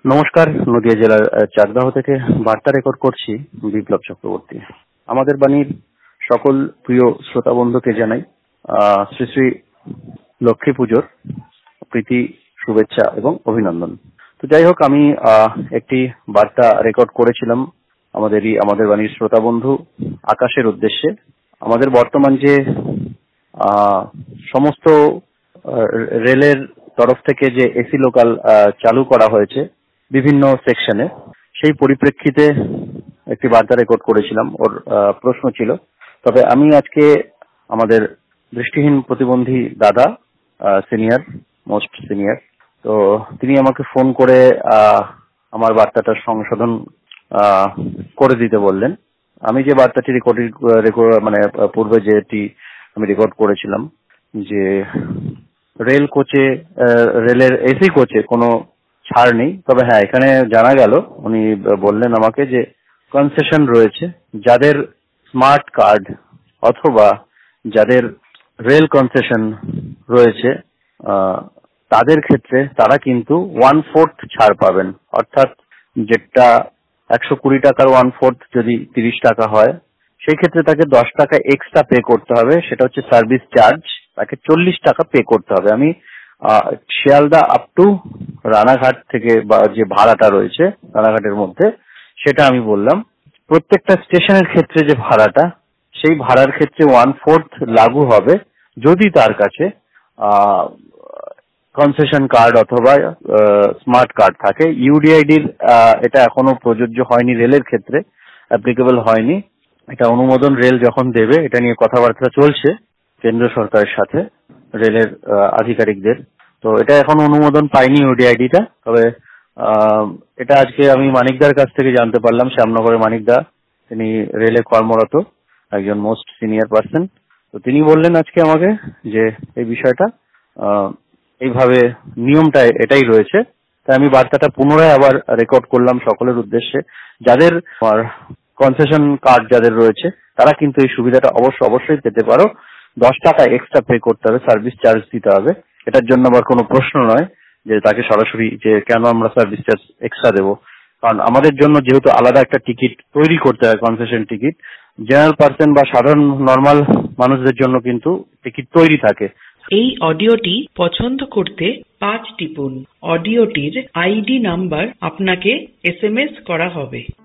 নমস্কার, নদিয়া জেলার চাকদাহ থেকে বার্তা রেকর্ড করছি বিপ্লব চক্রবর্তী। আমাদের বাণীর সকল প্রিয় শ্রোতা বন্ধুকে জানাই শ্রী শ্রী লক্ষ্মী পুজোর প্রীতি, শুভেচ্ছা এবং অভিনন্দন। তো যাই হোক, আমি একটি বার্তা রেকর্ড করেছিলাম আমাদের বাণীর শ্রোতা বন্ধু আকাশের উদ্দেশ্যে। আমাদের বর্তমান যে সমস্ত রেলের তরফ থেকে যে এসি লোকাল চালু করা হয়েছে বিভিন্ন সেকশনে, সেই পরিপ্রেক্ষিতে একটি বার্তা রেকর্ড করেছিলাম। ওর প্রশ্ন ছিল, তবে আমি আজকে আমাদের দৃষ্টিহীন প্রতিবন্ধী দাদা, মোস্ট সিনিয়র, তো তিনি আমাকে ফোন করে আমার বার্তাটা সংশোধন করে দিতে বললেন। আমি যে বার্তাটি পূর্বে যেটি আমি রেকর্ড করেছিলাম যে রেলের এসি কোচে কোনো ছাড় নেই, তবে হ্যাঁ, এখানে জানা গেল, উনি বললেন আমাকে যে কনসেশন রয়েছে। যাদের স্মার্ট কার্ড অথবা যাদের রেল কনসেশন রয়েছে তাদের ক্ষেত্রে তারা কিন্তু 1/4 ছাড় পাবেন। অর্থাৎ যেটা 120 টাকার 1/4 যদি 30 টাকা হয়, সেই ক্ষেত্রে তাকে 10 টাকা এক্সট্রা পে করতে হবে। সেটা হচ্ছে সার্ভিস চার্জ, তাকে 40 টাকা পে করতে হবে। আমি শিয়ালদা আপ টু রানাঘাট থেকে বা যে ভাড়াটা রয়েছে রানাঘাটের মধ্যে, সেটা আমি বললাম। প্রত্যেকটা স্টেশনের ক্ষেত্রে যে ভাড়াটা, সেই ভাড়ার ক্ষেত্রে 1/4 লাগু হবে যদি তার কাছে কনসেশন কার্ড অথবা স্মার্ট কার্ড থাকে। ইউডিআইডির এটা এখনো প্রযোজ্য হয়নি, রেলের ক্ষেত্রে অ্যাপ্লিকেবল হয়নি। এটা অনুমোদন রেল যখন দেবে, এটা নিয়ে কথাবার্তা চলছে কেন্দ্র সরকারের সাথে রেলের আধিকারিকদের। তো এটা এখন অনুমোদন পায়নি ইউডিআইডিটা। তবে এটা আজকে আমি মানিকদার কাছ থেকে জানতে পারলাম। শ্যামনগরের মানিকদা, তিনি রেলে কর্মরত একজন মোস্ট সিনিয়র পার্সন। তো তিনি বললেন আজকে আমাকে যে এই বিষয়টা এইভাবে নিয়মটা এটাই রয়েছে। তাই আমি বার্তাটা পুনরায় আবার রেকর্ড করলাম সকলের উদ্দেশ্যে। যাদের কনসেশন কার্ড যাদের রয়েছে তারা কিন্তু এই সুবিধাটা অবশ্যই পেতে পারো। 10 টাকা এক্সট্রা পে করতে হবে, সার্ভিস চার্জ দিতে হবে। এটার জন্য আবার কোনো প্রশ্ন নয় যে তাকে সরাসরি যে কেন আমরা সার্ভিস চার্জ এক্সট্রা দেবো, কারণ আমাদের জন্য যেহেতু আলাদা একটা টিকিট তৈরি করতে হয়, কনসেশন টিকিট। জেনারেল পার্সন বা সাধারণ নর্মাল মানুষদের জন্য কিন্তু টিকিট তৈরি থাকে। এই অডিওটি পছন্দ করতে 5 টিপুন। অডিওটির আইডি নাম্বার আপনাকে SMS করা হবে।